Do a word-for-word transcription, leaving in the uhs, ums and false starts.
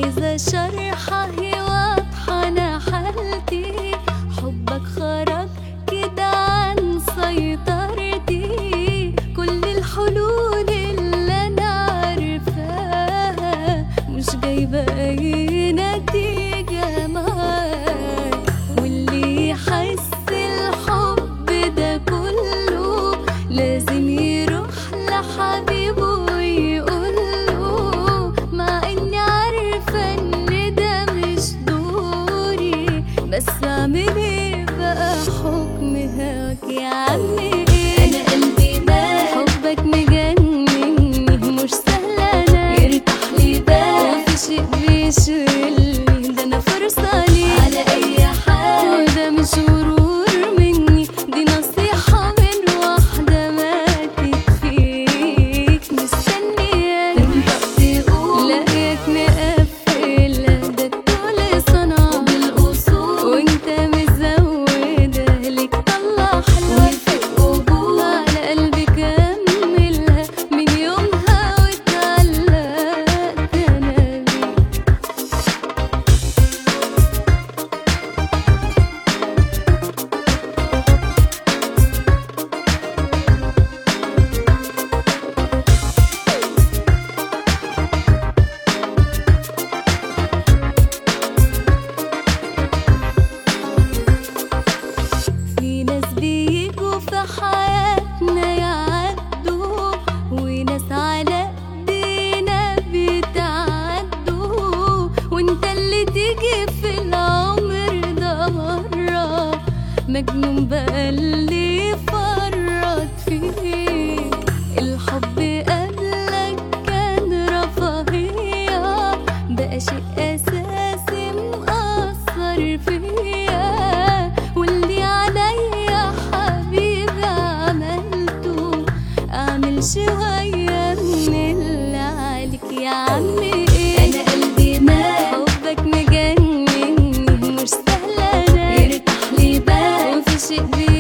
عايزة شرحة هي واضحة أنا حالتي، حبك خرج كده عن سيطرتي، كل الحلول اللي أنا عارفاها مش جايبة أي نتيجة معاك، واللي يحس الحب ده كله لازم يروح لحبيبه ويقوله، مع إني عارفة إن ده مش دوري، بس أعمل إيه بقى حكم هواك يا عمي؟ أنا قلبي مات حبك مجنني، مش سهلة أنا يرتاح لي بال، وفي شيء بيشغلني ده أنا فرصة لي على أي حال، وده مش غرور مني دي نصيحة من واحدة ماتت فيك، مستنية تنطق تقول لاقيك مقفلة ده الطول صنع بالأصول، وانت مزودة لك طلع حلوة في القبول، على قلبي كملها من يومها واتعلقت أنا بيك. في ناس بيجوا في حياتنا يعدوا، وناس على ايدينا بتعدوا، وانت اللي تيجي في العمر ده مرة مجنون بقى اللي يفرط فيه، الحب قبلك كان رفاهية بقى شيء أساسي مأثر فيا، واللي عليا حبيبي عملته أعمل شوية من اللي عليك يا عمي. أنا قلبي مات حبك مجنني، مش سهلة أنا يرتاح لي بال، وفي شيء